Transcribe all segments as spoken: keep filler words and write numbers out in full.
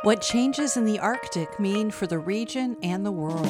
What changes in the Arctic mean for the region and the world.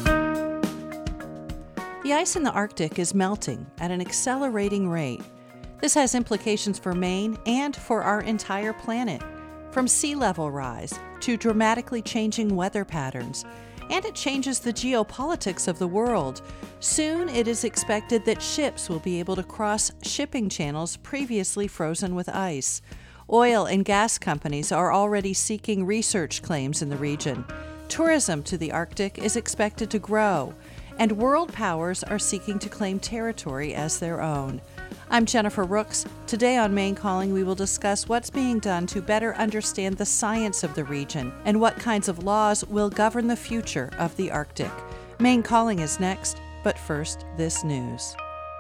The ice in the Arctic is melting at an accelerating rate. This has implications for Maine and for our entire planet, from sea level rise to dramatically changing weather patterns. And it changes the geopolitics of the world. Soon it is expected that ships will be able to cross shipping channels previously frozen with ice. Oil and gas companies are already seeking research claims in the region. Tourism to the Arctic is expected to grow, and world powers are seeking to claim territory as their own. I'm Jennifer Rooks. Today on Maine Calling, we will discuss what's being done to better understand the science of the region and what kinds of laws will govern the future of the Arctic. Maine Calling is next, but first, this news.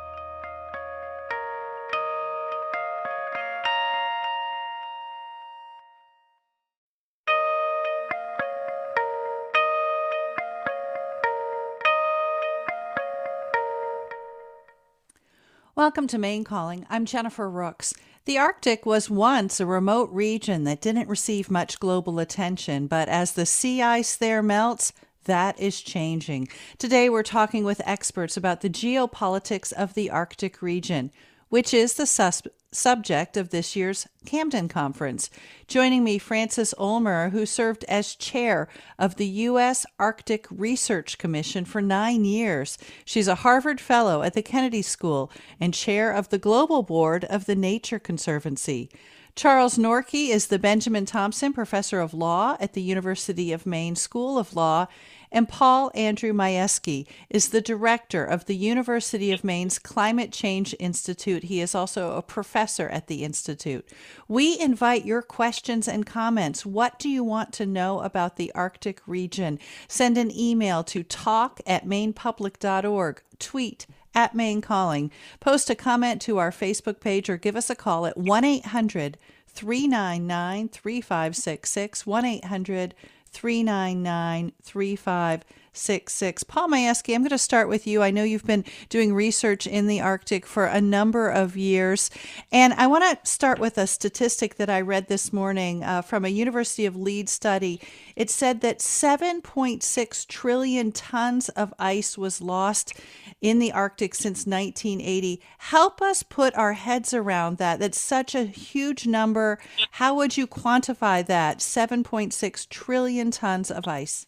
Welcome to Maine Calling. I'm Jennifer Rooks. The Arctic was once a remote region that didn't receive much global attention, but as the sea ice there melts, that is changing. Today we're talking with experts about the geopolitics of the Arctic region, which is the sus- subject of this year's Camden Conference. Joining me, Frances Ulmer, who served as chair of the U S Arctic Research Commission for nine years. She's a Harvard Fellow at the Kennedy School and chair of the Global Board of the Nature Conservancy. Charles Norkey is the Benjamin Thompson Professor of Law at the University of Maine School of Law, and Paul Andrew Majewski is the director of the University of Maine's Climate Change Institute. He is also a professor at the Institute. We invite your questions and comments. What do you want to know about the Arctic region? Send an email to talk at mainepublic dot org, tweet at Maine Calling, post a comment to our Facebook page, or give us a call at one eight hundred three nine nine three five six six, one eight hundred three nine nine three five six six. Paul Majewski, I'm going to start with you. I know you've been doing research in the Arctic for a number of years, and I want to start with a statistic that I read this morning uh, from a University of Leeds study. It said that seven point six trillion tons of ice was lost in the Arctic since nineteen eighty. Help us put our heads around that. That's such a huge number. How would you quantify that, seven point six trillion tons of ice?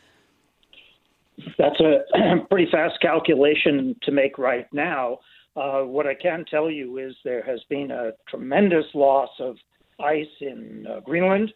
That's a pretty fast calculation to make right now. Uh, what I can tell you is there has been a tremendous loss of ice in uh, Greenland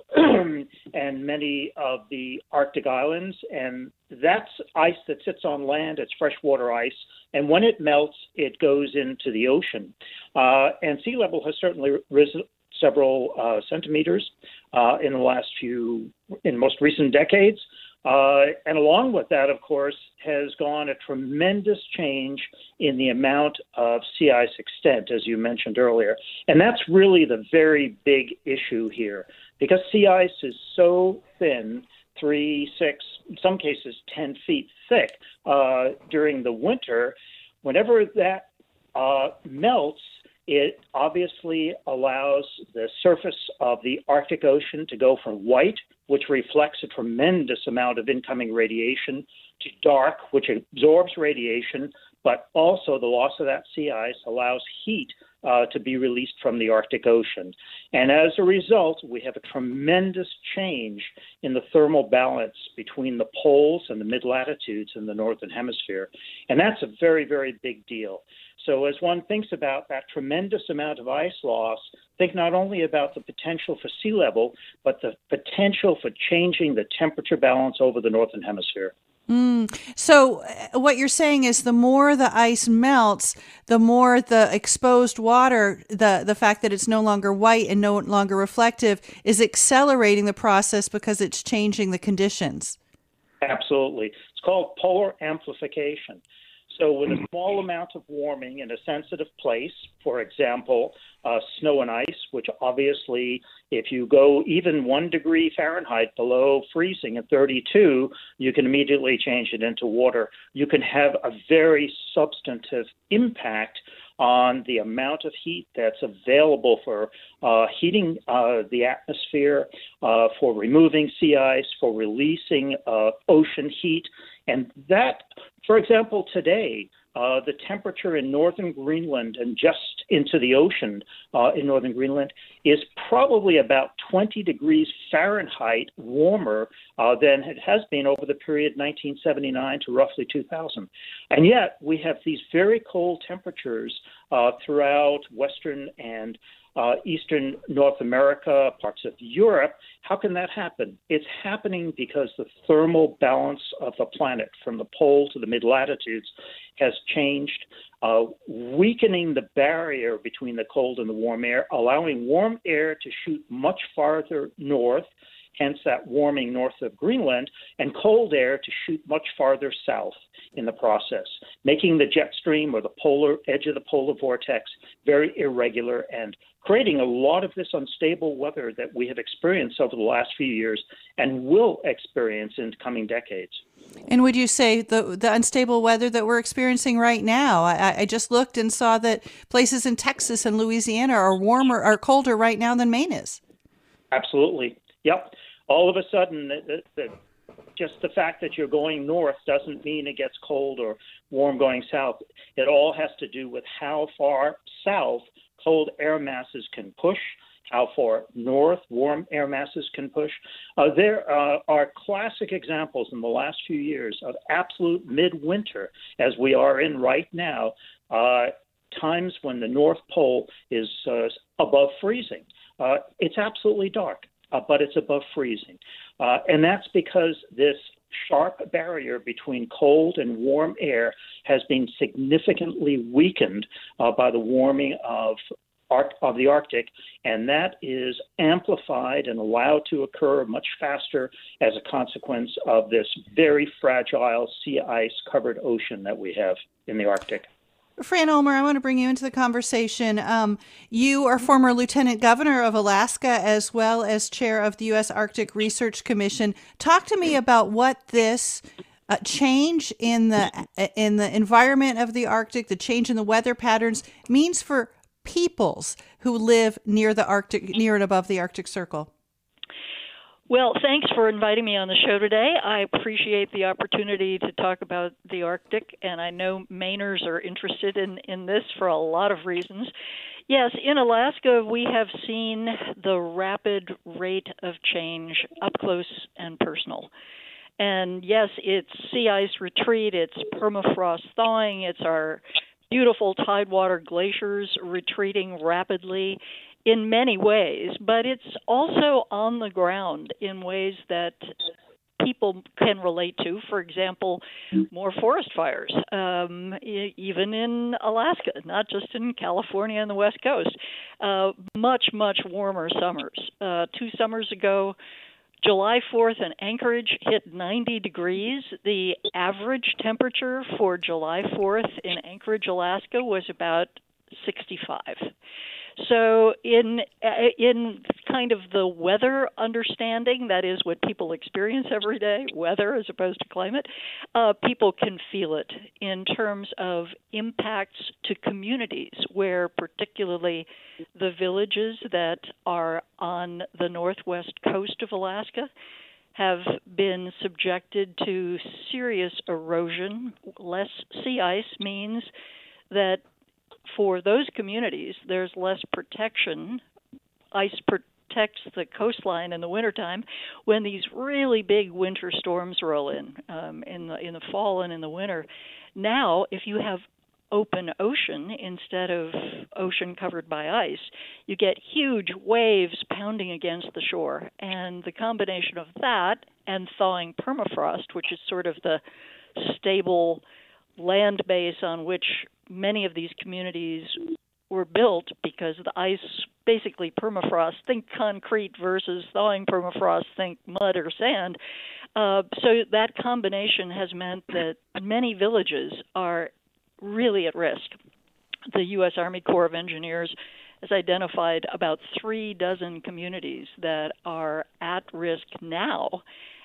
and many of the Arctic islands, and that's ice that sits on land. It's freshwater ice, and when it melts, it goes into the ocean. Uh, and sea level has certainly risen several uh, centimeters uh, in the last few, in most recent decades. Uh, and along with that, of course, has gone a tremendous change in the amount of sea ice extent, as you mentioned earlier. And that's really the very big issue here, because sea ice is so thin, three, six, in some cases ten feet thick uh, during the winter. Whenever that uh, melts, it obviously allows the surface of the Arctic Ocean to go from white, which reflects a tremendous amount of incoming radiation, to dark, which absorbs radiation, but also the loss of that sea ice allows heat uh, to be released from the Arctic Ocean. And as a result, we have a tremendous change in the thermal balance between the poles and the mid-latitudes in the Northern Hemisphere. And that's a very, very big deal. So as one thinks about that tremendous amount of ice loss, think not only about the potential for sea level, but the potential for changing the temperature balance over the Northern Hemisphere. Mm. So uh, what you're saying is the more the ice melts, the more the exposed water, the, the fact that it's no longer white and no longer reflective, is accelerating the process because it's changing the conditions. Absolutely. It's called polar amplification. So with a small amount of warming in a sensitive place, for example, uh, snow and ice, which obviously if you go even one degree Fahrenheit below freezing at thirty-two, you can immediately change it into water. You can have a very substantive impact on the amount of heat that's available for uh, heating uh, the atmosphere, uh, for removing sea ice, for releasing uh, ocean heat. And that, for example, today, uh, the temperature in northern Greenland and just into the ocean uh, in northern Greenland is probably about twenty degrees Fahrenheit warmer uh, than it has been over the period nineteen seventy-nine to roughly two thousand. And yet we have these very cold temperatures uh, throughout Western and Uh, Eastern North America, parts of Europe. How can that happen? It's happening because the thermal balance of the planet from the pole to the mid-latitudes has changed, uh, weakening the barrier between the cold and the warm air, allowing warm air to shoot much farther north, hence that warming north of Greenland, and cold air to shoot much farther south in the process, making the jet stream or the polar edge of the polar vortex very irregular and creating a lot of this unstable weather that we have experienced over the last few years and will experience in coming decades. And would you say the the unstable weather that we're experiencing right now? I, I just looked and saw that places in Texas and Louisiana are warmer, are colder right now than Maine is. Absolutely. Yep. All of a sudden, the, the, the, just the fact that you're going north doesn't mean it gets cold or warm going south. It all has to do with how far south cold air masses can push, how far north warm air masses can push. Uh, there uh, are classic examples in the last few years of absolute midwinter, as we are in right now, uh, times when the North Pole is uh, above freezing. Uh, it's absolutely dark, uh, but it's above freezing. Uh, and that's because this sharp barrier between cold and warm air has been significantly weakened uh, by the warming of Arc- of the Arctic, and that is amplified and allowed to occur much faster as a consequence of this very fragile sea ice covered ocean that we have in the Arctic. Fran Ulmer, I want to bring you into the conversation. Um, you are former Lieutenant Governor of Alaska as well as chair of the U S Arctic Research Commission. Talk to me about what this uh, change in the in the environment of the Arctic, the change in the weather patterns means for peoples who live near the Arctic, near and above the Arctic Circle. Well, thanks for inviting me on the show today. I appreciate the opportunity to talk about the Arctic, and I know Mainers are interested in, in this for a lot of reasons. Yes, in Alaska, we have seen the rapid rate of change up close and personal. And yes, it's sea ice retreat, it's permafrost thawing, it's our beautiful tidewater glaciers retreating rapidly in many ways, but it's also on the ground in ways that people can relate to. For example, more forest fires, um, e- even in Alaska, not just in California and the West Coast. Uh, much, much warmer summers. Uh, two summers ago, July fourth in Anchorage hit ninety degrees. The average temperature for July fourth in Anchorage, Alaska was about sixty-five. So in in kind of the weather understanding, that is what people experience every day, weather as opposed to climate, uh, people can feel it in terms of impacts to communities where particularly the villages that are on the northwest coast of Alaska have been subjected to serious erosion. Less sea ice means that for those communities, there's less protection. Ice protects the coastline in the wintertime when these really big winter storms roll in, um, in the in the fall and in the winter. Now, if you have open ocean instead of ocean covered by ice, you get huge waves pounding against the shore. And the combination of that and thawing permafrost, which is sort of the stable land base on which many of these communities were built, because the ice, basically permafrost, think concrete versus thawing permafrost, think mud or sand. Uh, so that combination has meant that many villages are really at risk. The U S Army Corps of Engineers has identified about three dozen communities that are at risk now.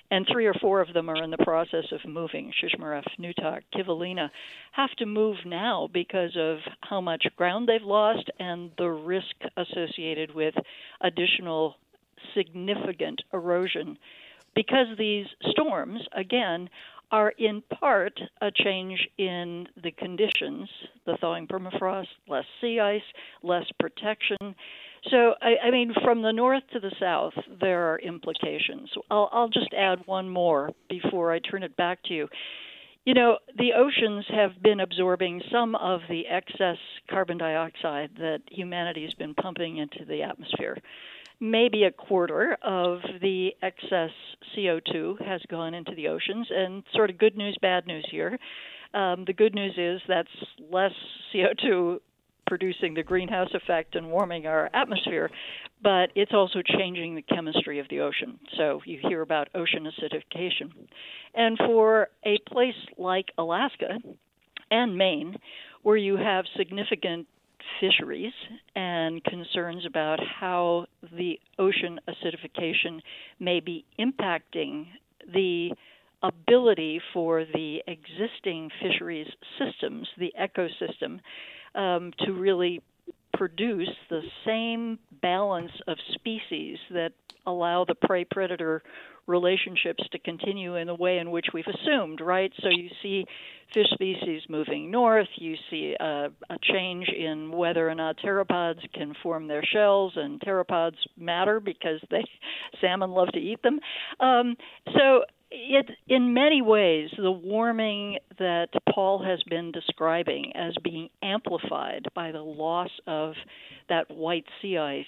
and three or four of them are in the process of moving. Shishmaref, Nutak, Kivalina have to move now because of how much ground they've lost and the risk associated with additional significant erosion. Because these storms, again, are in part a change in the conditions, the thawing permafrost, less sea ice, less protection. So, I, I mean, from the north to the south, there are implications. I'll, I'll just add one more before I turn it back to you. You know, the oceans have been absorbing some of the excess carbon dioxide that humanity has been pumping into the atmosphere. Maybe a quarter of the excess C O two has gone into the oceans, and sort of good news, bad news here. Um, the good news is that's less C O two producing the greenhouse effect and warming our atmosphere, but it's also changing the chemistry of the ocean. So you hear about ocean acidification. And for a place like Alaska and Maine, where you have significant fisheries and concerns about how the ocean acidification may be impacting the ability for the existing fisheries systems, the ecosystem, um, to really produce the same balance of species that allow the prey-predator relationships to continue in the way in which we've assumed, right? So you see fish species moving north, you see a, a change in whether or not pteropods can form their shells, and pteropods matter because they salmon love to eat them. Um, so it, in many ways, the warming that Paul has been describing as being amplified by the loss of that white sea ice,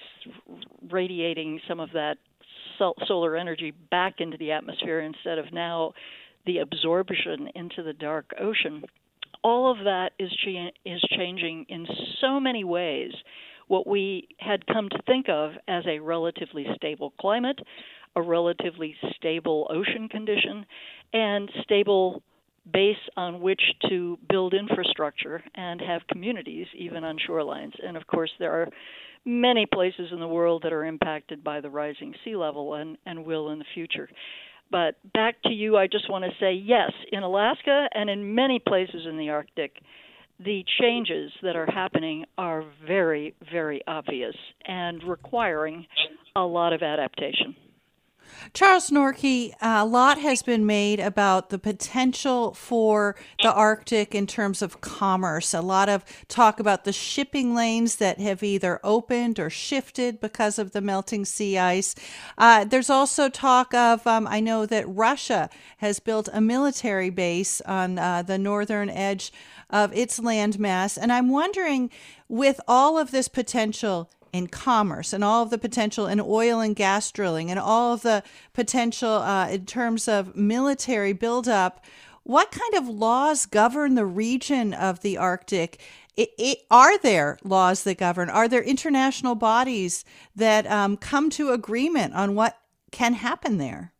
radiating some of that solar energy back into the atmosphere instead of now the absorption into the dark ocean. All of that is cha- is changing in so many ways what we had come to think of as a relatively stable climate, a relatively stable ocean condition, and stable base on which to build infrastructure and have communities, even on shorelines. And of course, there are many places in the world that are impacted by the rising sea level and, and will in the future. But back to you, I just want to say, yes, in Alaska and in many places in the Arctic, the changes that are happening are very, very obvious and requiring a lot of adaptation. Charles Norkey, a lot has been made about the potential for the Arctic in terms of commerce. A lot of talk about the shipping lanes that have either opened or shifted because of the melting sea ice. Uh, there's also talk of, um, I know that Russia has built a military base on uh, the northern edge of its landmass. And I'm wondering, with all of this potential in commerce and all of the potential in oil and gas drilling and all of the potential uh, in terms of military buildup, what kind of laws govern the region of the Arctic? It, it, are there laws that govern? Are there international bodies that um, come to agreement on what can happen there?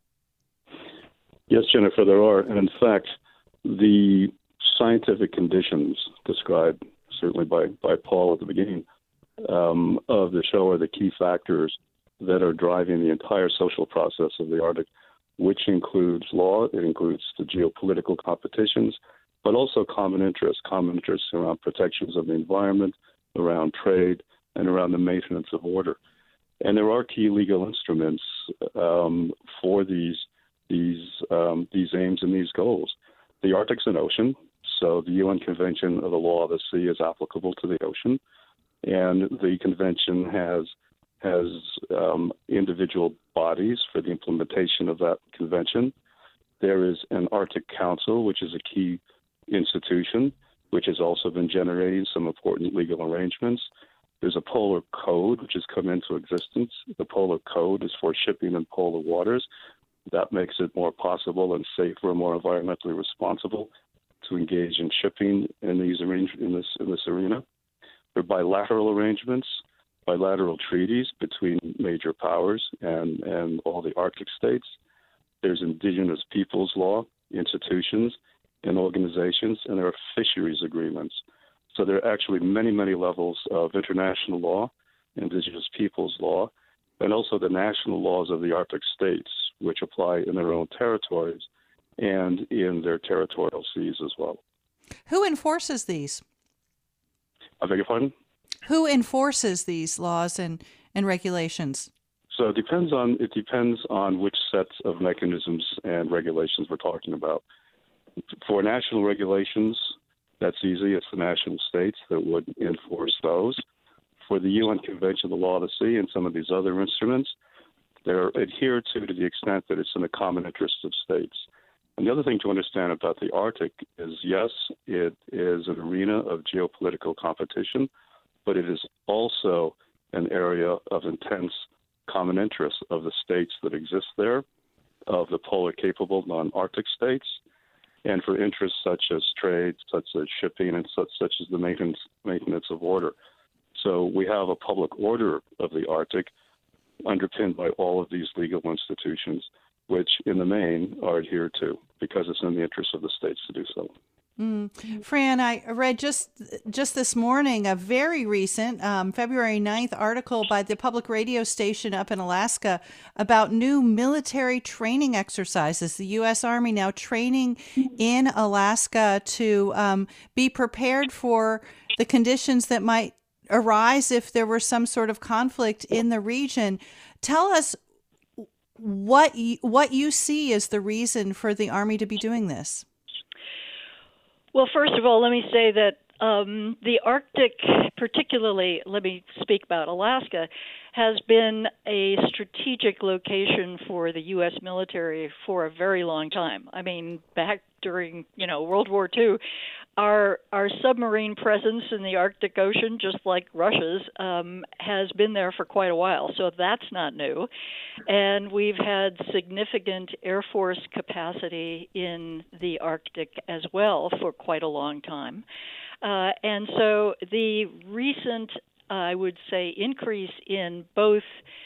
Yes, Jennifer, there are. And in fact, the scientific conditions described, certainly by, by Paul at the beginning, Um, of the show are the key factors that are driving the entire social process of the Arctic, which includes law, it includes the geopolitical competitions, but also common interests, common interests around protections of the environment, around trade, and around the maintenance of order. And there are key legal instruments um, for these these um, these aims and these goals. The Arctic's an ocean, so the U N Convention of the Law of the Sea is applicable to the ocean. And the convention has has um, individual bodies for the implementation of that convention. There is an Arctic Council, which is a key institution, which has also been generating some important legal arrangements. There's a Polar Code, which has come into existence. The Polar Code is for shipping in polar waters. That makes it more possible and safer and more environmentally responsible to engage in shipping in these arrange- in this in this arena. There are bilateral arrangements, bilateral treaties between major powers and, and all the Arctic states. There's indigenous peoples law, institutions and organizations, and there are fisheries agreements. So there are actually many, many levels of international law, indigenous peoples law, and also the national laws of the Arctic states, which apply in their own territories and in their territorial seas as well. Who enforces these? I beg your pardon? Who enforces these laws and, and regulations? So it depends on it depends on which sets of mechanisms and regulations we're talking about. For national regulations, that's easy. It's the national states that would enforce those. For the U N Convention of the Law of the Sea and some of these other instruments, they're adhered to to the extent that it's in the common interest of states. And the other thing to understand about the Arctic is, yes, it is an arena of geopolitical competition, but it is also an area of intense common interest of the states that exist there, of the polar-capable non-Arctic states, and for interests such as trade, such as shipping, and such, such as the maintenance, maintenance of order. So we have a public order of the Arctic underpinned by all of these legal institutions, which in the main are adhered to because it's in the interest of the states to do so. Mm. Fran, I read just just this morning a very recent um, February ninth article by the public radio station up in Alaska about new military training exercises. The U S Army now training in Alaska to um, be prepared for the conditions that might arise if there were some sort of conflict in the region. Tell us what you, what you see as the reason for the Army to be doing this. Well, first of all, let me say that um, the Arctic, particularly, let me speak about Alaska, has been a strategic location for the U S military for a very long time. I mean, back during, you know, World War Two, our our submarine presence in the Arctic Ocean, just like Russia's, um, has been there for quite a while. So that's not new. And we've had significant Air Force capacity in the Arctic as well for quite a long time. Uh, and so the recent, uh, I would say, increase in both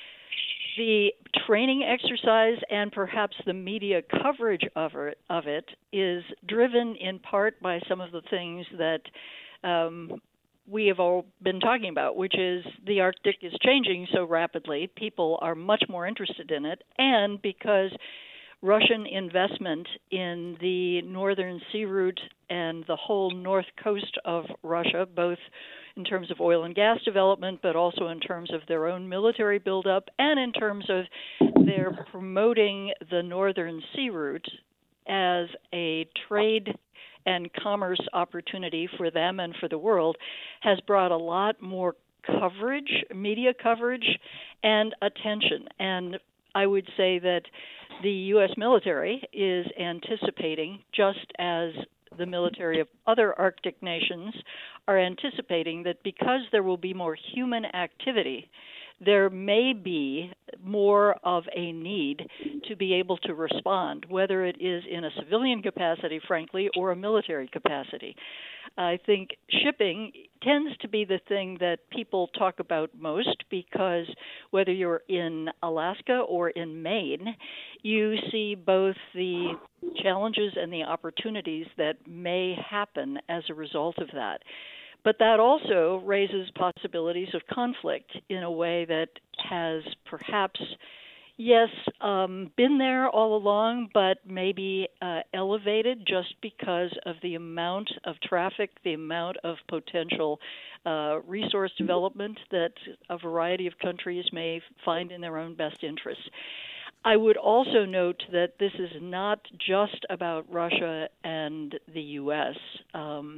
the training exercise and perhaps the media coverage of it, of it is driven in part by some of the things that um, we have all been talking about, which is the Arctic is changing so rapidly. People are much more interested in it, and because Russian investment in the northern sea route and the whole north coast of Russia, both in terms of oil and gas development, but also in terms of their own military buildup and in terms of their promoting the northern sea route as a trade and commerce opportunity for them and for the world, has brought a lot more coverage, media coverage, and attention. And I would say that the U S military is anticipating, just as the military of other Arctic nations are anticipating, that because there will be more human activity, there may be more of a need to be able to respond, whether it is in a civilian capacity, frankly, or a military capacity. I think shipping tends to be the thing that people talk about most because whether you're in Alaska or in Maine, you see both the challenges and the opportunities that may happen as a result of that. But that also raises possibilities of conflict in a way that has perhaps, yes, um, been there all along, but maybe uh, elevated just because of the amount of traffic, the amount of potential uh, resource development that a variety of countries may find in their own best interests. I would also note that this is not just about Russia and the U S. Um,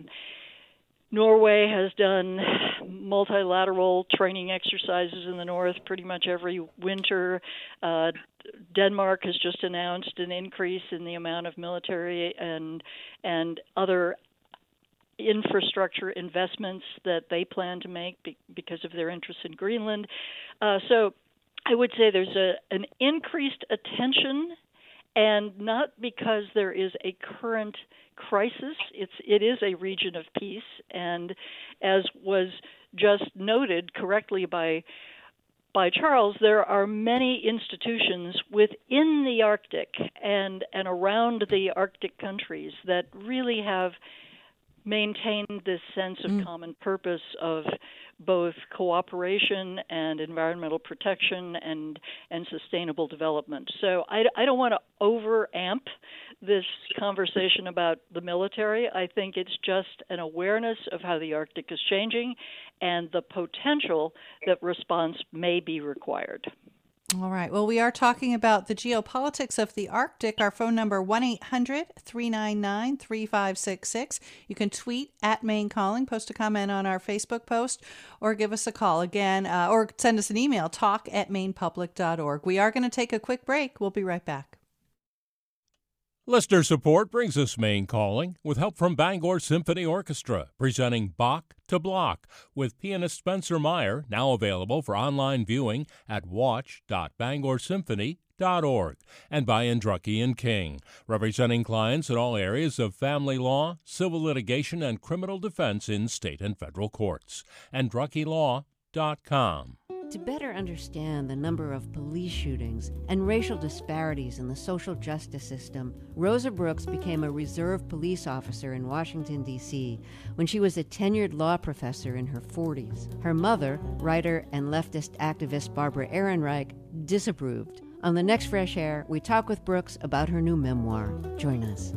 Norway has done multilateral training exercises in the north pretty much every winter. Uh, Denmark has just announced an increase in the amount of military and and other infrastructure investments that they plan to make be- because of their interest in Greenland. Uh, so I would say there's a, an increased attention, and not because there is a current crisis. It's it is a region of peace, and as was just noted correctly by by Charles, there are many institutions within the Arctic and and around the Arctic countries that really have maintain this sense of Mm. common purpose of both cooperation and environmental protection and, and sustainable development. So I, I don't want to over-amp this conversation about the military. I think it's just an awareness of how the Arctic is changing and the potential that response may be required. All right. Well, we are talking about the geopolitics of the Arctic. Our phone number, one eight hundred three nine nine three five six six. You can tweet at Maine Calling, post a comment on our Facebook post, or give us a call again, uh, or send us an email, talk at maine public dot org. We are going to take a quick break. We'll be right back. Listener support brings us Maine Calling, with help from Bangor Symphony Orchestra, presenting Bach to Block, with pianist Spencer Meyer, now available for online viewing at watch dot bangor symphony dot org, and by Andrucki and King, representing clients in all areas of family law, civil litigation, and criminal defense in state and federal courts. andrucki law dot com. To better understand the number of police shootings and racial disparities in the social justice system, Rosa Brooks became a reserve police officer in Washington, D C when she was a tenured law professor in her forties. Her mother, writer and leftist activist Barbara Ehrenreich, disapproved. On the next Fresh Air, we talk with Brooks about her new memoir. Join us.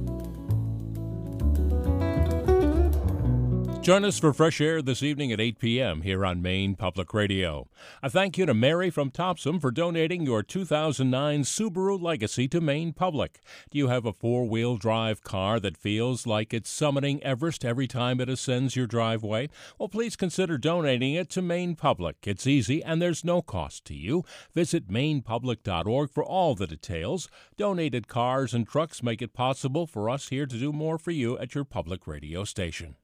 Join us for Fresh Air this evening at eight p.m. here on Maine Public Radio. A thank you to Mary from Topsom for donating your two thousand nine Subaru Legacy to Maine Public. Do you have a four-wheel drive car that feels like it's summiting Everest every time it ascends your driveway? Well, please consider donating it to Maine Public. It's easy and there's no cost to you. Visit maine public dot org for all the details. Donated cars and trucks make it possible for us here to do more for you at your public radio station.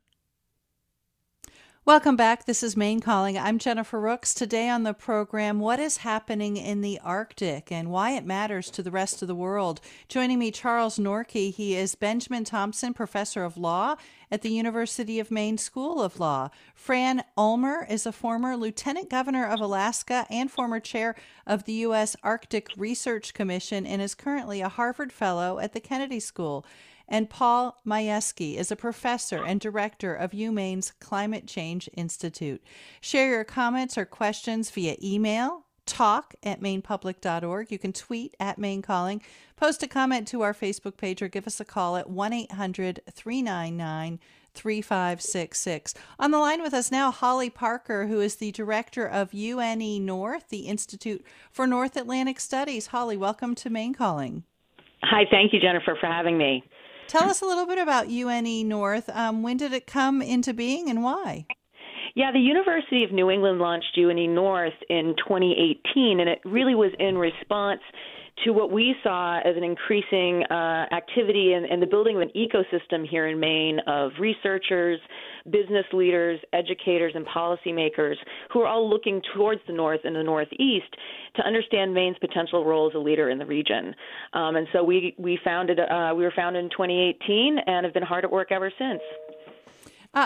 Welcome back. This is Maine Calling. I'm Jennifer Rooks. Today on the program, what is happening in the Arctic and why it matters to the rest of the world. Joining me, Charles Norkey. He is Benjamin Thompson Professor of Law at the University of Maine School of Law. Fran Ulmer is a former Lieutenant Governor of Alaska and former chair of the U S Arctic Research Commission and is currently a Harvard Fellow at the Kennedy School. And Paul Majewski is a professor and director of UMaine's Climate Change Institute. Share your comments or questions via email, talk at maine public dot org. You can tweet at Maine Calling, post a comment to our Facebook page, or give us a call at one eight hundred three nine nine three five six six. On the line with us now, Holly Parker, who is the director of U N E North, the Institute for North Atlantic Studies. Holly, welcome to Maine Calling. Hi, thank you, Jennifer, for having me. Tell us a little bit about U N E North. Um, when did it come into being and why? Yeah, the University of New England launched U N E North in twenty eighteen, and it really was in response to what we saw as an increasing uh, activity in, in the building of an ecosystem here in Maine of researchers, business leaders, educators, and policymakers who are all looking towards the North and the Northeast to understand Maine's potential role as a leader in the region. Um, and so we we founded uh, we were founded in twenty eighteen and have been hard at work ever since. Uh,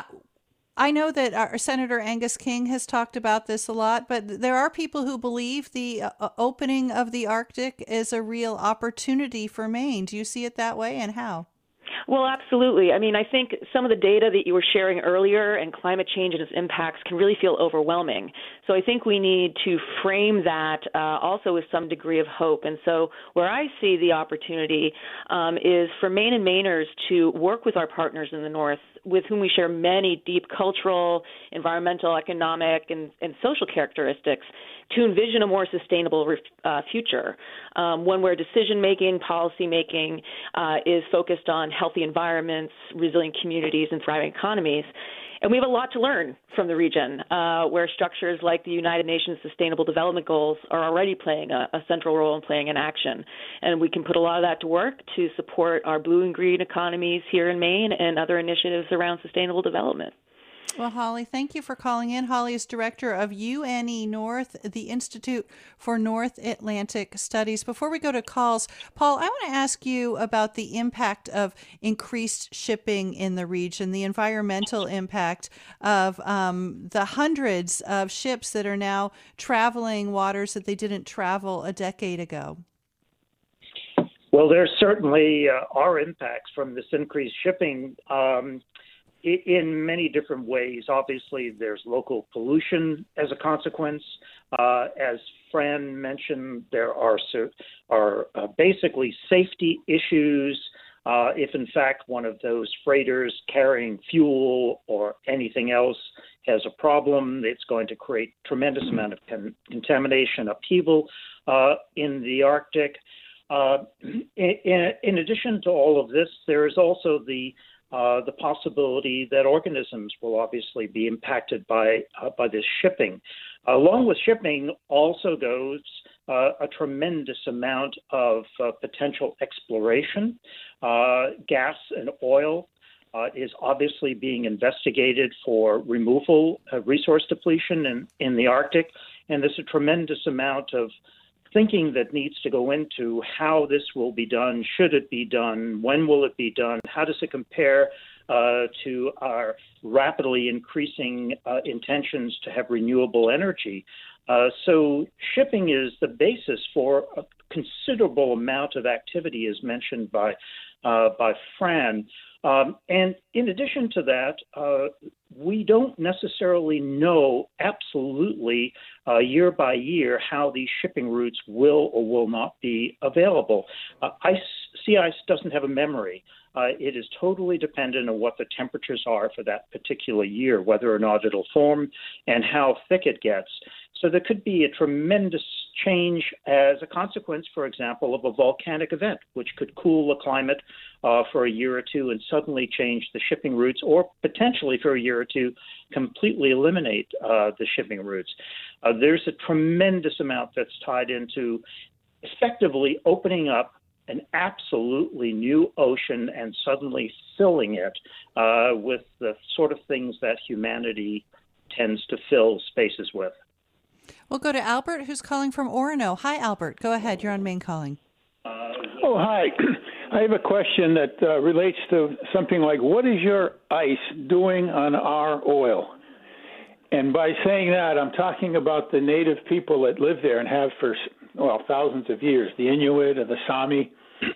I know that our Senator Angus King has talked about this a lot, but there are people who believe the uh, opening of the Arctic is a real opportunity for Maine. Do you see it that way, and how? Well, absolutely. I mean, I think some of the data that you were sharing earlier and climate change and its impacts can really feel overwhelming. So I think we need to frame that uh, also with some degree of hope. And so where I see the opportunity um, is for Maine and Mainers to work with our partners in the North, with whom we share many deep cultural, environmental, economic, and, and social characteristics, to envision a more sustainable uh, future, um, one where decision-making, policy-making uh, is focused on healthy environments, resilient communities, and thriving economies. And we have a lot to learn from the region, uh, where structures like the United Nations Sustainable Development Goals are already playing a, a central role in playing in action. And we can put a lot of that to work to support our blue and green economies here in Maine and other initiatives around sustainable development. Well, Holly, thank you for calling in. Holly is director of U N E North, the Institute for North Atlantic Studies. Before we go to calls, Paul, I want to ask you about the impact of increased shipping in the region, the environmental impact of um, the hundreds of ships that are now traveling waters that they didn't travel a decade ago. Well, there certainly uh, are impacts from this increased shipping. Um, in many different ways. Obviously, there's local pollution as a consequence. Uh, as Fran mentioned, there are are uh, basically safety issues. Uh, if in fact one of those freighters carrying fuel or anything else has a problem, it's going to create tremendous amount of con- contamination, upheaval uh, in the Arctic. Uh, in, in addition to all of this, there is also the uh, the possibility that organisms will obviously be impacted by uh, by this shipping. Along with shipping also goes uh, a tremendous amount of uh, potential exploration. Uh, gas and oil uh, is obviously being investigated for removal, uh, resource depletion in, in the Arctic, and there's a tremendous amount of thinking that needs to go into how this will be done, should it be done, when will it be done, how does it compare uh, to our rapidly increasing uh, intentions to have renewable energy. Uh, so shipping is the basis for a considerable amount of activity, as mentioned by uh, by Fran. Um, and in addition to that, uh, we don't necessarily know absolutely uh, year by year how these shipping routes will or will not be available. Uh, ice, sea ice doesn't have a memory. Uh, it is totally dependent on what the temperatures are for that particular year, whether or not it'll form and how thick it gets. So there could be a tremendous change as a consequence, for example, of a volcanic event, which could cool the climate uh, for a year or two and suddenly change the shipping routes, or potentially for a year or two completely eliminate uh, the shipping routes. Uh, there's a tremendous amount that's tied into effectively opening up an absolutely new ocean and suddenly filling it uh, with the sort of things that humanity tends to fill spaces with. We'll go to Albert, who's calling from Orono. Hi, Albert. Go ahead. You're on Main Calling. Uh, oh, hi. I have a question that uh, relates to something like, what is your ice doing on our oil? And by saying that, I'm talking about the native people that live there and have for, well, thousands of years, the Inuit and the Sami.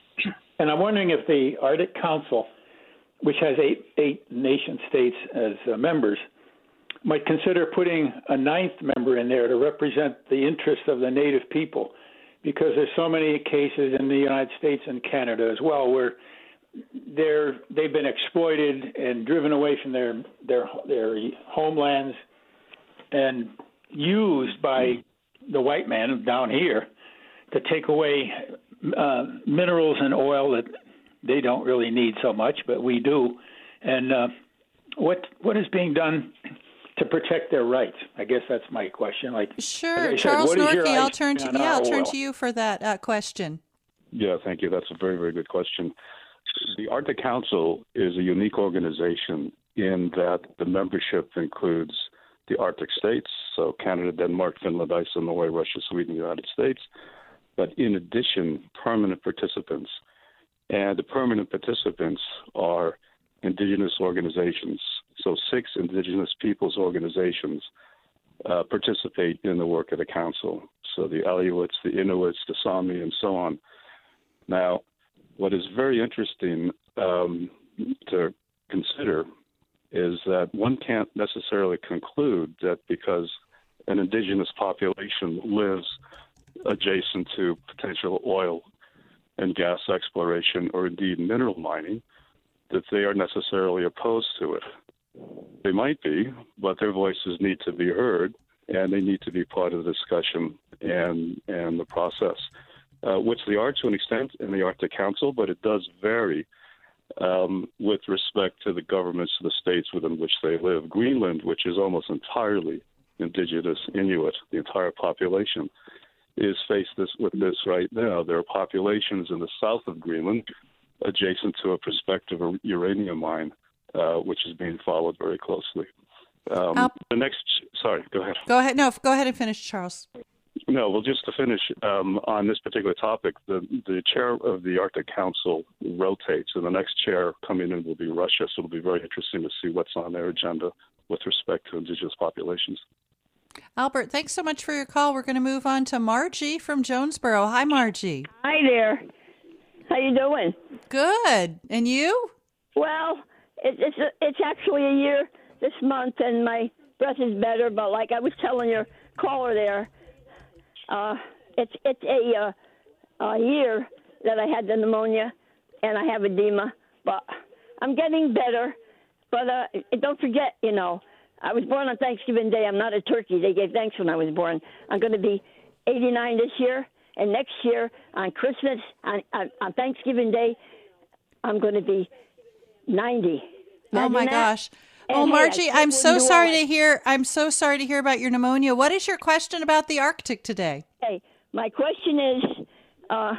And I'm wondering if the Arctic Council, which has eight, eight nation states as uh, members, might consider putting a ninth member in there to represent the interests of the native people, because there's so many cases in the United States and Canada as well where they're they've been exploited and driven away from their their their homelands and used by the white man down here to take away uh, minerals and oil that they don't really need so much, but we do. And uh, what what is being done to protect their rights? I guess that's my question. Like, sure, like Charles said, Norkey, I'll turn to yeah, I'll turn to you for that uh, question. Yeah, thank you. That's a very, very good question. The Arctic Council is a unique organization in that the membership includes the Arctic states, so Canada, Denmark, Finland, Iceland, Norway, Russia, Sweden, the United States, but in addition, permanent participants. And the permanent participants are indigenous organizations. So six indigenous peoples organizations uh, participate in the work of the council. So the Aleuts, the Inuits, the Sami, and so on. Now, what is very interesting um, to consider is that one can't necessarily conclude that because an indigenous population lives adjacent to potential oil and gas exploration or indeed mineral mining, that they are necessarily opposed to it. They might be, but their voices need to be heard, and they need to be part of the discussion and and the process, uh, which they are to an extent in the Arctic Council, but it does vary um, with respect to the governments of the states within which they live. Greenland, which is almost entirely indigenous Inuit, the entire population, is faced this, with this right now. There are populations in the south of Greenland adjacent to a prospective uranium mine, uh, which is being followed very closely. Um, Al- the next, sorry, go ahead. Go ahead. No, go ahead and finish, Charles. No, well, just to finish um, on this particular topic, the, the chair of the Arctic Council rotates, and the next chair coming in will be Russia, so it'll be very interesting to see what's on their agenda with respect to indigenous populations. Albert, thanks so much for your call. We're going to move on to Margie from Jonesboro. Hi, Margie. Hi there. How you doing? Good. And you? Well, it, it's it's actually a year this month, and my breath is better. But like I was telling your caller there, uh, it's it's a, uh, a year that I had the pneumonia, and I have edema. But I'm getting better. But uh, don't forget, you know, I was born on Thanksgiving Day. I'm not a turkey. They gave thanks when I was born. I'm going to be eighty-nine this year, and next year on Christmas, on, on, on Thanksgiving Day, I'm going to be ninety. Imagine oh my that? gosh. And Oh, hey, Margie, I I'm so New sorry Orleans. to hear. I'm so sorry to hear about your pneumonia. What is your question about the Arctic today? Hey, my question is, uh,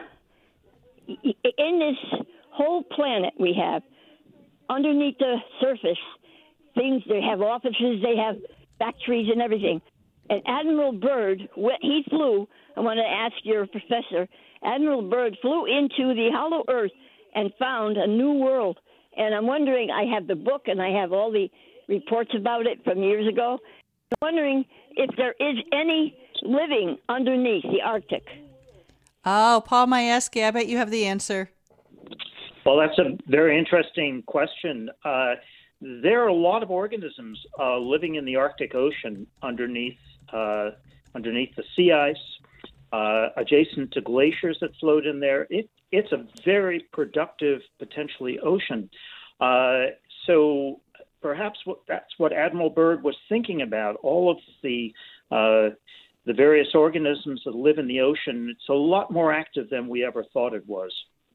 in this whole planet we have, underneath the surface, things, they have offices, they have factories and everything. And Admiral Byrd, he flew, I want to ask your professor, Admiral Byrd flew into the hollow earth and found a new world. And I'm wondering, I have the book and I have all the reports about it from years ago. I'm wondering if there is any living underneath the Arctic. Oh, Paul Majewski, I bet you have the answer. Well, that's a very interesting question. Uh, there are a lot of organisms uh, living in the Arctic Ocean underneath uh, underneath the sea ice, uh, adjacent to glaciers that float in there. It, it's a very productive, potentially, ocean. Uh, so perhaps what, that's what Admiral Byrd was thinking about, all of the uh, the various organisms that live in the ocean. It's a lot more active than we ever thought it was.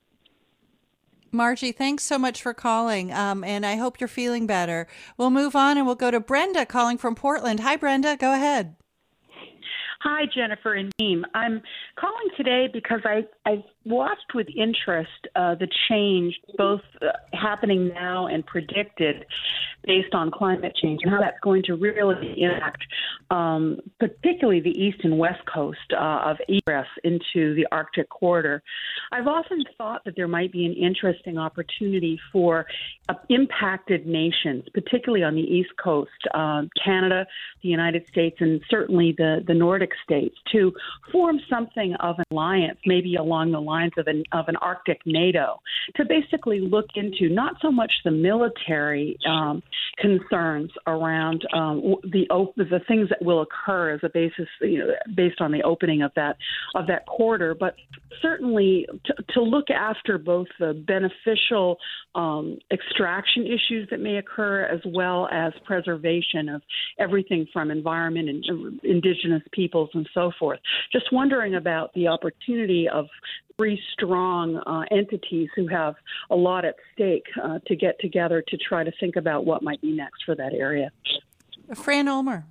Margie, thanks so much for calling, um, and I hope you're feeling better. We'll move on, and we'll go to Brenda calling from Portland. Hi, Brenda. Go ahead. Hi, Jennifer and team. I'm calling today because I, I've watched with interest uh, the change both uh, happening now and predicted based on climate change and how that's going to really impact um, particularly the east and west coast uh, of egress into the Arctic corridor. I've often thought that there might be an interesting opportunity for uh, impacted nations, particularly on the east coast, uh, Canada, the United States, and certainly the, the Nordic states, to form something of an alliance, maybe along the lines of an of an Arctic NATO, to basically look into not so much the military um, concerns around um, the op- the things that will occur as a basis, you know, based on the opening of that of that corridor, but certainly to, to look after both the beneficial um, extraction issues that may occur, as well as preservation of everything from environment and uh, indigenous peoples and so forth. Just wondering about the opportunity of three strong uh, entities who have a lot at stake uh, to get together to try to think about what might be next for that area. Fran Ulmer.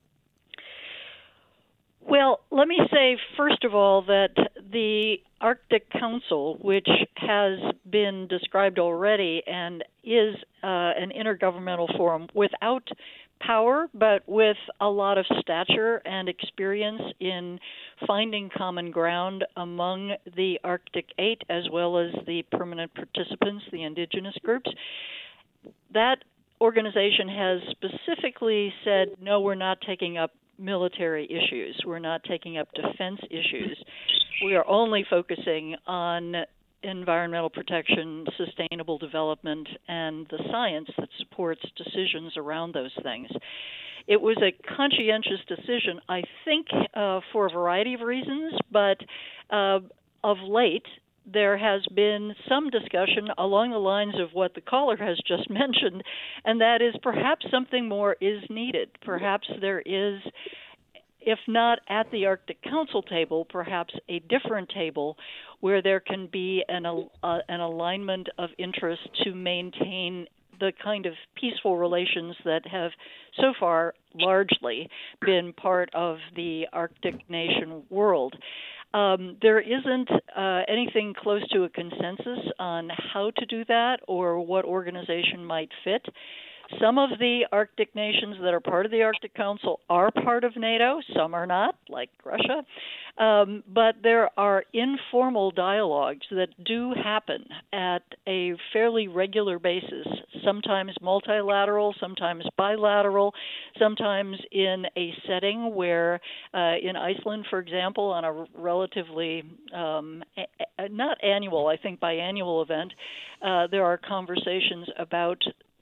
Well, let me say, first of all, that the Arctic Council, which has been described already and is uh, an intergovernmental forum without power, but with a lot of stature and experience in finding common ground among the Arctic Eight, as well as the permanent participants, the indigenous groups. That organization has specifically said, no, we're not taking up military issues. We're not taking up defense issues. We are only focusing on environmental protection, sustainable development, and the science that supports decisions around those things. It was a conscientious decision, I think, uh, for a variety of reasons, but uh, of late, there has been some discussion along the lines of what the caller has just mentioned, and that is perhaps something more is needed. Perhaps there is, if not at the Arctic Council table, perhaps a different table where there can be an, uh, an alignment of interest to maintain the kind of peaceful relations that have so far largely been part of the Arctic nation world. Um, there isn't uh, anything close to a consensus on how to do that or what organization might fit. Some of the Arctic nations that are part of the Arctic Council are part of NATO. Some are not, like Russia. Um, but there are informal dialogues that do happen at a fairly regular basis, sometimes multilateral, sometimes bilateral, sometimes in a setting where, uh, in Iceland, for example, on a relatively, um, a- not annual, I think biannual event, uh, there are conversations about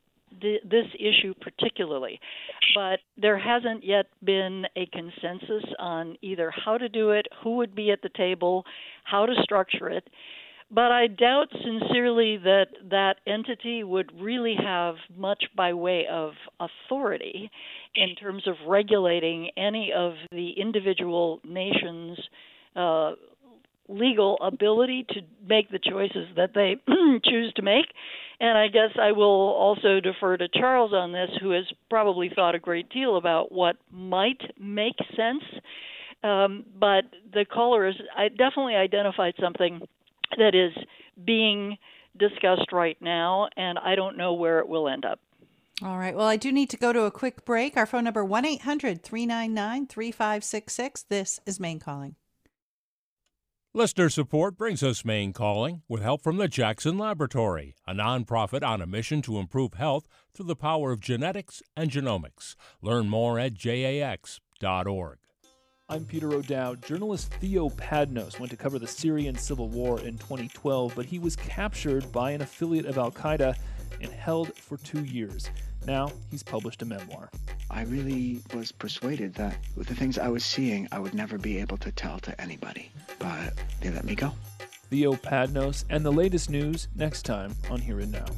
th- this issue particularly. But there hasn't yet been a consensus on either how to do it, who would be at the table, how to structure it. But I doubt sincerely that that entity would really have much by way of authority in terms of regulating any of the individual nations' uh, legal ability to make the choices that they choose to make. And I guess I will also defer to Charles on this, who has probably thought a great deal about what might make sense. Um, but the caller has I definitely identified something that is being discussed right now, and I don't know where it will end up. All right. Well, I do need to go to a quick break. Our phone number, one eight hundred three nine nine three five six six. This is Maine Calling. Listener support brings us Maine Calling with help from the Jackson Laboratory, a nonprofit on a mission to improve health through the power of genetics and genomics. Learn more at J A X dot org. I'm Peter O'Dowd. Journalist Theo Padnos went to cover the Syrian civil war in twenty twelve, but he was captured by an affiliate of al-Qaeda and held for two years. Now he's published a memoir. I really was persuaded that with the things I was seeing, I would never be able to tell to anybody, but they let me go. Theo Padnos and the latest news next time on Here and Now.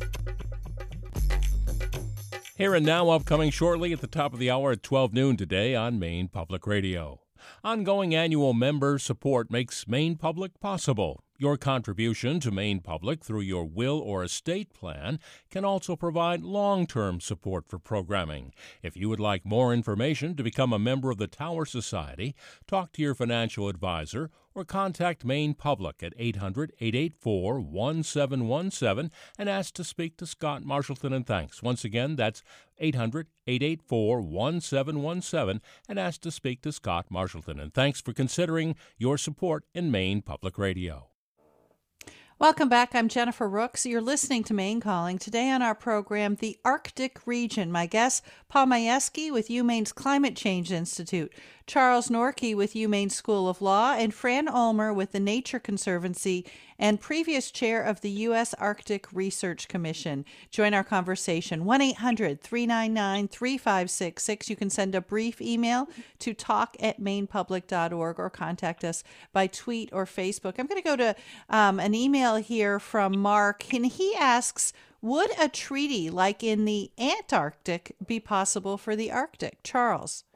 Here and Now upcoming shortly at the top of the hour at twelve noon today on Maine Public Radio. Ongoing annual member support makes Maine Public possible. Your contribution to Maine Public through your will or estate plan can also provide long-term support for programming. If you would like more information to become a member of the Tower Society, talk to your financial advisor or contact Maine Public at eight hundred, eight eight four, one seven one seven and ask to speak to Scott Marshallton and Thanks. Once again, that's eight hundred, eight eight four, one seven one seven and ask to speak to Scott Marshallton. And thanks for considering your support in Maine Public Radio. Welcome back. I'm Jennifer Rooks. You're listening to Maine Calling. Today on our program, the Arctic region. My guests, Paul Majewski with UMaine's Climate Change Institute, Charles Norkey with UMaine School of Law, and Fran Ulmer with the Nature Conservancy and previous chair of the U S Arctic Research Commission. Join our conversation, one eight hundred three nine nine three five six six. You can send a brief email to talk at maine public dot org or contact us by tweet or Facebook. I'm going to go to um, an email here from Mark, and he asks, would a treaty like in the Antarctic be possible for the Arctic? Charles?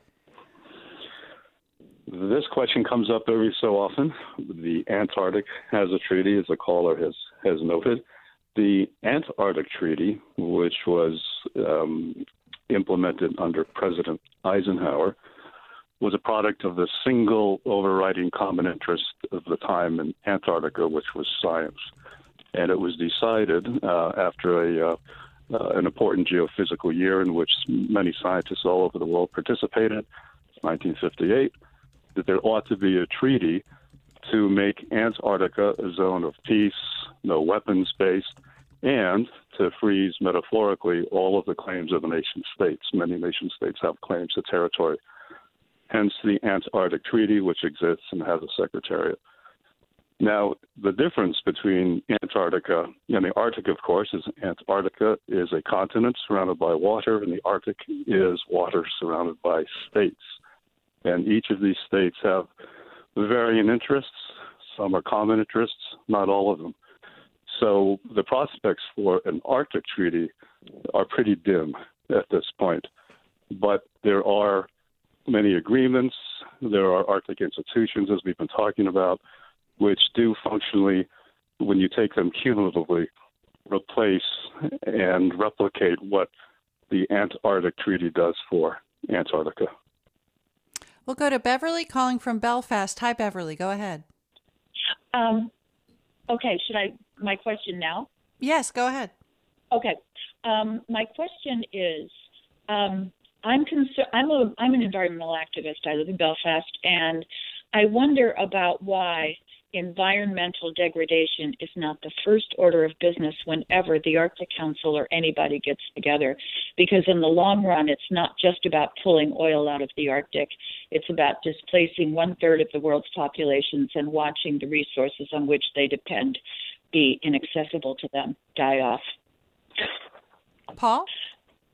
This question comes up every so often. The Antarctic has a treaty, as the caller has, has noted. The Antarctic Treaty, which was um, implemented under President Eisenhower, was a product of the single overriding common interest of the time in Antarctica, which was science. And it was decided uh, after a, uh, uh, an important geophysical year in which many scientists all over the world participated, nineteen fifty-eight, that there ought to be a treaty to make Antarctica a zone of peace, no weapons-based, and to freeze, metaphorically, all of the claims of the nation states. Many nation states have claims to territory. Hence the Antarctic Treaty, which exists and has a secretariat. Now, the difference between Antarctica and the Arctic, of course, is Antarctica is a continent surrounded by water, and the Arctic is water surrounded by states. And each of these states have varying interests. Some are common interests, not all of them. So the prospects for an Arctic treaty are pretty dim at this point. But there are many agreements. There are Arctic institutions, as we've been talking about, which do functionally, when you take them cumulatively, replace and replicate what the Antarctic Treaty does for Antarctica. We'll go to Beverly calling from Belfast. Hi, Beverly. Go ahead. Um, okay. Should I, my question now? Yes, go ahead. Okay. Um, my question is, um, I'm concerned, I'm a, I'm an environmental activist. I live in Belfast, and I wonder about why environmental degradation is not the first order of business whenever the Arctic Council or anybody gets together. Because in the long run, it's not just about pulling oil out of the Arctic. It's about displacing one-third of the world's populations and watching the resources on which they depend be inaccessible to them die off. Paul?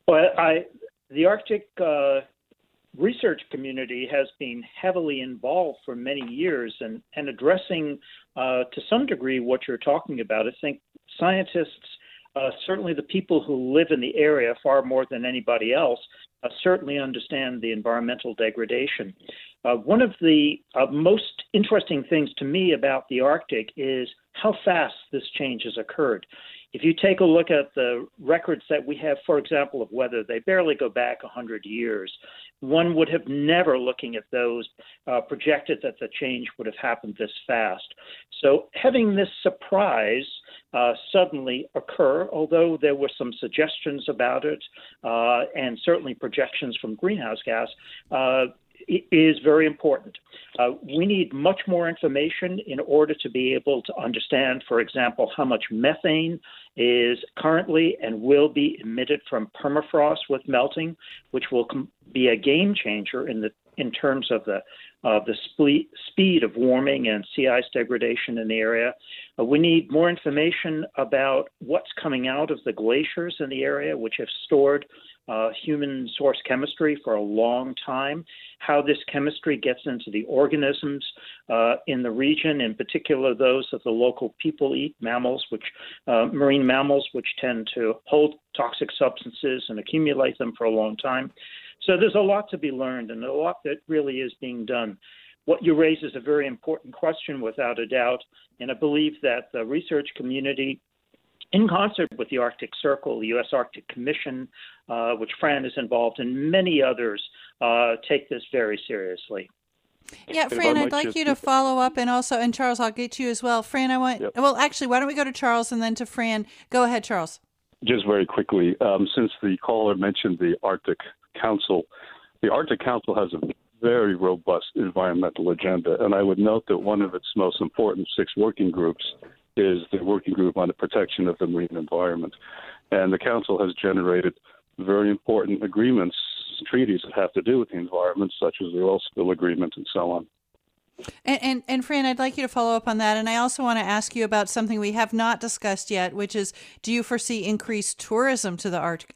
Well, I, the Arctic uh, research community has been heavily involved for many years and, and addressing uh, to some degree what you're talking about. I think scientists, uh, certainly the people who live in the area far more than anybody else, uh, certainly understand the environmental degradation. Uh, one of the uh, most interesting things to me about the Arctic is how fast this change has occurred. If you take a look at the records that we have, for example, of weather, they barely go back one hundred years. One would have never, looking at those, uh, projected that the change would have happened this fast. So having this surprise uh, suddenly occur, although there were some suggestions about it uh, and certainly projections from greenhouse gas, uh, is very important. Uh, we need much more information in order to be able to understand, for example, how much methane is currently and will be emitted from permafrost with melting, which will com- be a game changer in the in terms of the uh, the spe- speed of warming and sea ice degradation in the area. Uh, we need more information about what's coming out of the glaciers in the area, which have stored uh, human source chemistry for a long time, how this chemistry gets into the organisms uh, in the region, in particular those that the local people eat, mammals, which uh, marine mammals, which tend to hold toxic substances and accumulate them for a long time. So there's a lot to be learned and a lot that really is being done. What you raise is a very important question, without a doubt, and I believe that the research community, in concert with the Arctic Circle, the U S Arctic Commission, uh, which Fran is involved in, many others, uh, take this very seriously. Yeah, Fran, I'd like you to follow up, and also, and Charles, I'll get to you as well. Fran, I want, yep. well, actually, why don't we go to Charles and then to Fran? Go ahead, Charles. Just very quickly, um, since the caller mentioned the Arctic Council, the Arctic Council has a very robust environmental agenda, and I would note that one of its most important six working groups is the Working Group on the Protection of the Marine Environment. And the Council has generated very important agreements, treaties that have to do with the environment, such as the Oil Spill Agreement and so on. And, and, and Fran, I'd like you to follow up on that. And I also want to ask you about something we have not discussed yet, which is, do you foresee increased tourism to the Arctic?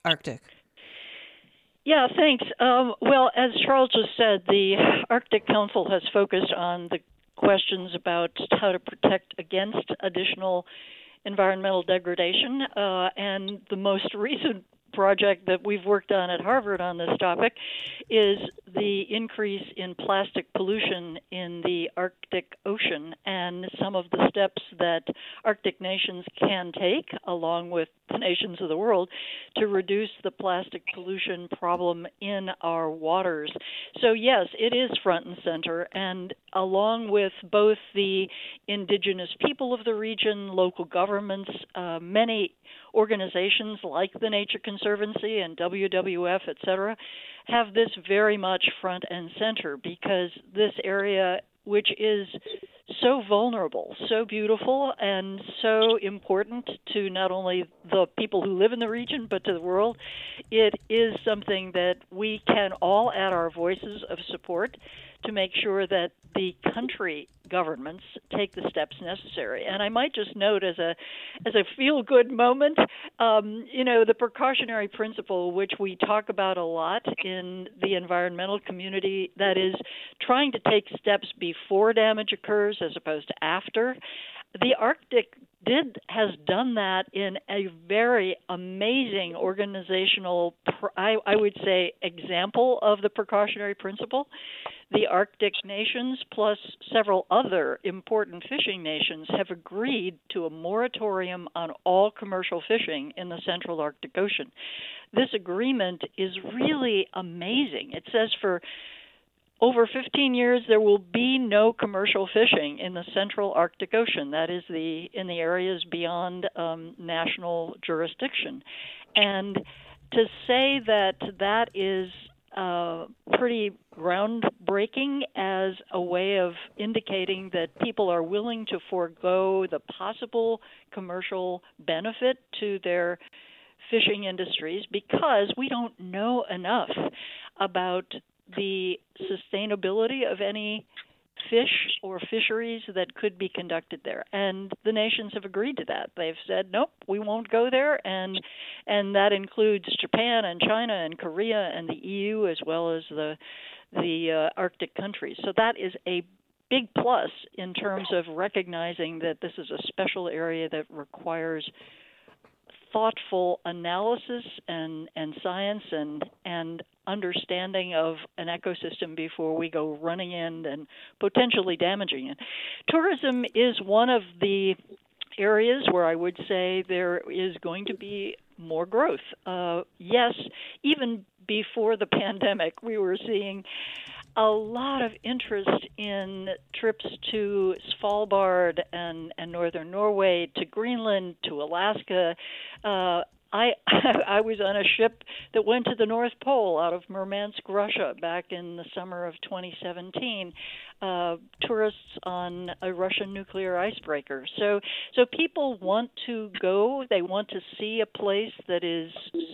Yeah, thanks. Um, well, as Charles just said, the Arctic Council has focused on the questions about how to protect against additional environmental degradation. Uh, and the most recent project that we've worked on at Harvard on this topic is the increase in plastic pollution in the Arctic Ocean and some of the steps that Arctic nations can take, along with the nations of the world, to reduce the plastic pollution problem in our waters. So yes, it is front and center, and along with both the indigenous people of the region, local governments, uh, many organizations like the Nature Conservancy and W W F, et cetera, have this very much front and center, because this area, which is so vulnerable, so beautiful, and so important to not only the people who live in the region, but to the world, it is something that we can all add our voices of support to make sure that the country governments take the steps necessary. And I might just note, as a as a feel-good moment, um, you know, the precautionary principle, which we talk about a lot in the environmental community, that is trying to take steps before damage occurs as opposed to after. The Arctic did has done that in a very amazing organizational, I, I would say, example of the precautionary principle. The Arctic nations, plus several other important fishing nations, have agreed to a moratorium on all commercial fishing in the Central Arctic Ocean. This agreement is really amazing. It says for over fifteen years, there will be no commercial fishing in the Central Arctic Ocean. That is the in the areas beyond um, national jurisdiction. And to say that that is uh, pretty groundbreaking as a way of indicating that people are willing to forego the possible commercial benefit to their fishing industries, because we don't know enough about the sustainability of any fish or fisheries that could be conducted there. And the nations have agreed to that. They've said, nope, we won't go there. And and that includes Japan and China and Korea and the E U as well as the, the uh, Arctic countries. So that is a big plus in terms of recognizing that this is a special area that requires thoughtful analysis and, and science and and understanding of an ecosystem before we go running in and potentially damaging it. Tourism is one of the areas where I would say there is going to be more growth. Uh, yes, even before the pandemic, we were seeing a lot of interest in trips to Svalbard and, and northern Norway, to Greenland, to Alaska. Uh, I I was on a ship that went to the North Pole out of Murmansk, Russia, back in the summer of twenty seventeen. Uh, tourists on a Russian nuclear icebreaker. So so people want to go. They want to see a place that is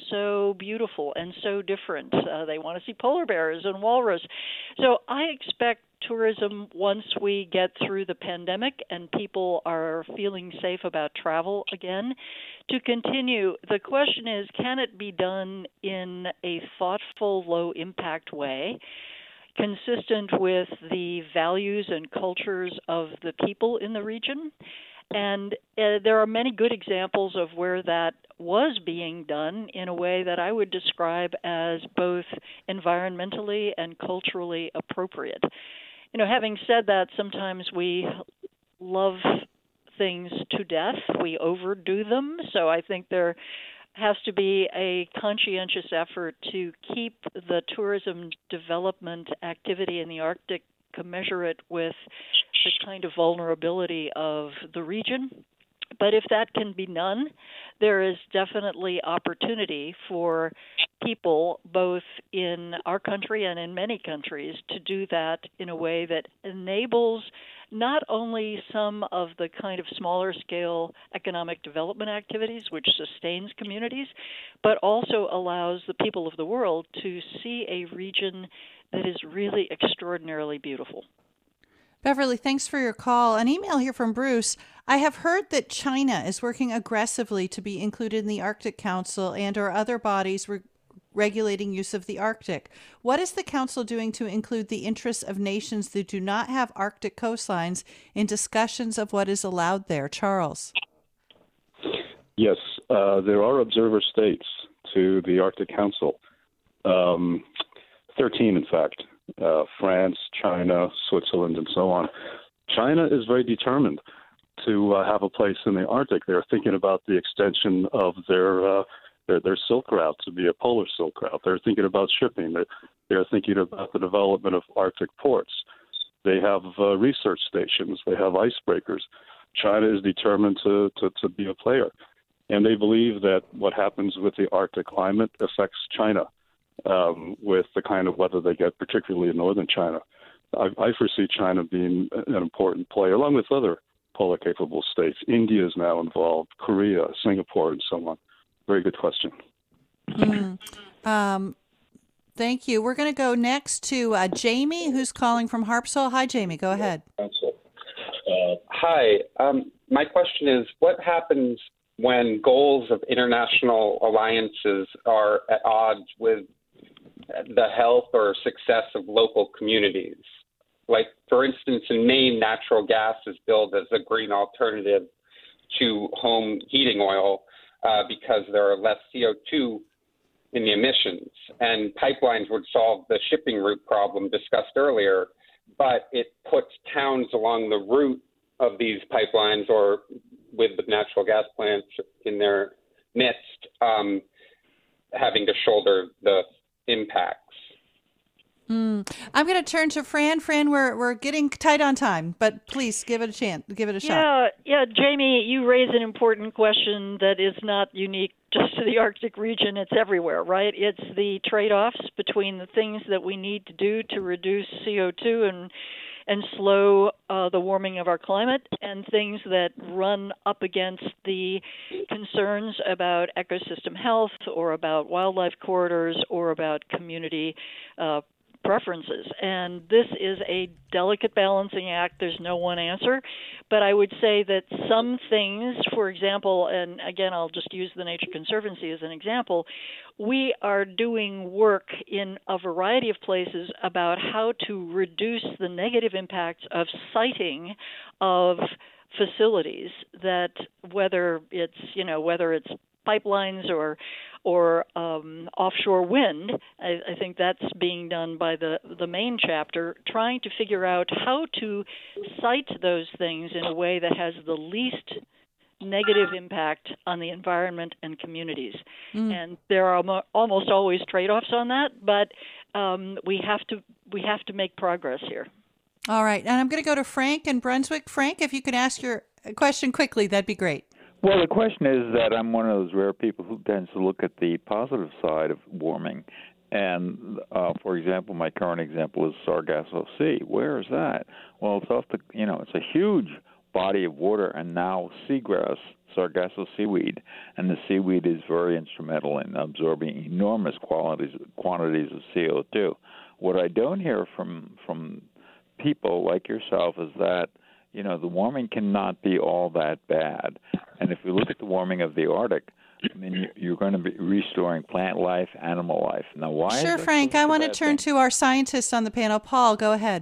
so beautiful and so different. Uh, they want to see polar bears and walrus. So I expect tourism, once we get through the pandemic and people are feeling safe about travel again, to continue. The question is, can it be done in a thoughtful, low-impact way, consistent with the values and cultures of the people in the region? And uh, there are many good examples of where that was being done in a way that I would describe as both environmentally and culturally appropriate. You know, having said that, sometimes we love things to death. We overdo them. So I think there has to be a conscientious effort to keep the tourism development activity in the Arctic commensurate with the kind of vulnerability of the region. But if that can be done, there is definitely opportunity for people, both in our country and in many countries, to do that in a way that enables not only some of the kind of smaller scale economic development activities which sustains communities, but also allows the people of the world to see a region that is really extraordinarily beautiful. Beverly, thanks for your call. An email here from Bruce. I have heard that China is working aggressively to be included in the Arctic Council and or other bodies re- regulating use of the Arctic. What is the Council doing to include the interests of nations that do not have Arctic coastlines in discussions of what is allowed there? Charles. Yes, uh, there are observer states to the Arctic Council, um, thirteen in fact. Uh, France, China, Switzerland, and so on. China is very determined to uh, have a place in the Arctic. They're thinking about the extension of their, uh, their their Silk Route to be a polar Silk Route. They're thinking about shipping. They're, they're thinking about the development of Arctic ports. They have uh, research stations. They have icebreakers. China is determined to, to, to be a player. And they believe that what happens with the Arctic climate affects China. Um, with the kind of weather they get, particularly in northern China. I, I foresee China being an important player, along with other polar-capable states. India is now involved, Korea, Singapore, and so on. Very good question. Mm. Um, thank you. We're going to go next to uh, Jamie, who's calling from Harpswell. Hi, Jamie. Go ahead. Uh, hi. Um, my question is, what happens when goals of international alliances are at odds with the health or success of local communities? Like, for instance, in Maine, natural gas is billed as a green alternative to home heating oil uh, because there are less C O two in the emissions. And pipelines would solve the shipping route problem discussed earlier, but it puts towns along the route of these pipelines or with the natural gas plants in their midst um, having to shoulder the impacts. Mm. I'm going to turn to Fran. Fran, we're we're getting tight on time, but please give it a chance. Give it a shot. Yeah, yeah, Jamie, you raise an important question that is not unique just to the Arctic region. It's everywhere, right? It's the trade-offs between the things that we need to do to reduce C O two and and slow uh, the warming of our climate, and things that run up against the concerns about ecosystem health or about wildlife corridors or about community uh, preferences. And this is a delicate balancing act. There's no one answer. But I would say that some things, for example, and again, I'll just use the Nature Conservancy as an example, we are doing work in a variety of places about how to reduce the negative impacts of siting of facilities that, whether it's, you know, whether it's pipelines or or um, offshore wind, I, I think that's being done by the, the main chapter, trying to figure out how to site those things in a way that has the least negative impact on the environment and communities. Mm. And there are mo- almost always trade-offs on that, but um, we have to we have to make progress here. All right, and I'm going to go to Frank in Brunswick. Frank, if you could ask your question quickly, that'd be great. Well, the question is that I'm one of those rare people who tends to look at the positive side of warming. And, uh, for example, my current example is Sargasso Sea. Where is that? Well, it's off the, you know, it's a huge body of water and now seagrass, Sargasso seaweed. And the seaweed is very instrumental in absorbing enormous qualities, quantities of C O two. What I don't hear from from people like yourself is that, you know, the warming cannot be all that bad. And if we look at the warming of the Arctic, I mean, you're going to be restoring plant life, animal life. Now, why? Sure, is Frank. I want to turn thing? to our scientists on the panel. Paul, go ahead.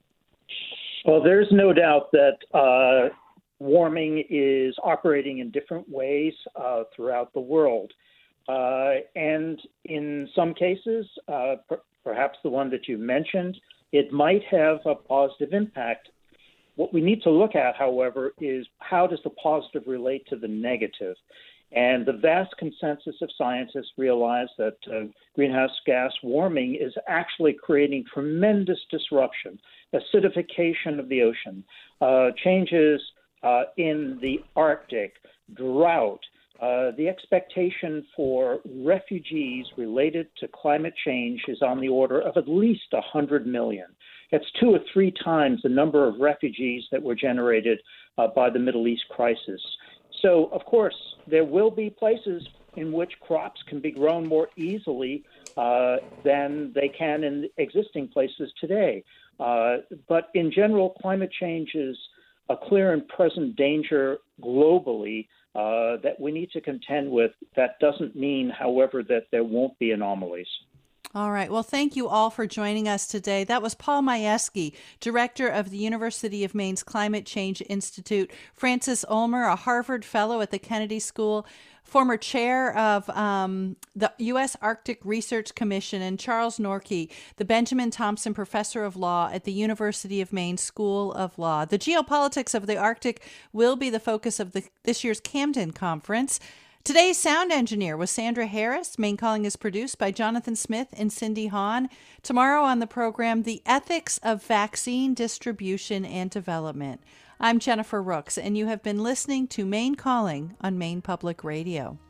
Well, there's no doubt that uh, warming is operating in different ways uh, throughout the world. Uh, and in some cases, uh, per- perhaps the one that you mentioned, it might have a positive impact. What we need to look at, however, is how does the positive relate to the negative? And the vast consensus of scientists realize that uh, greenhouse gas warming is actually creating tremendous disruption, acidification of the ocean, uh, changes uh, in the Arctic, drought. Uh, the expectation for refugees related to climate change is on the order of at least one hundred million. It's two or three times the number of refugees that were generated uh, by the Middle East crisis. So, of course, there will be places in which crops can be grown more easily uh, than they can in existing places today. Uh, but in general, climate change is a clear and present danger globally uh, that we need to contend with. That doesn't mean, however, that there won't be anomalies. All right. Well, thank you all for joining us today. That was Paul Majewski, director of the University of Maine's Climate Change Institute, Francis Ulmer, a Harvard fellow at the Kennedy School, former chair of um, the U S Arctic Research Commission, and Charles Norkey, the Benjamin Thompson Professor of Law at the University of Maine School of Law. The geopolitics of the Arctic will be the focus of the, this year's Camden Conference. Today's sound engineer was Sandra Harris. Maine Calling is produced by Jonathan Smith and Cindy Hahn. Tomorrow on the program, the ethics of vaccine distribution and development. I'm Jennifer Rooks, and you have been listening to Maine Calling on Maine Public Radio.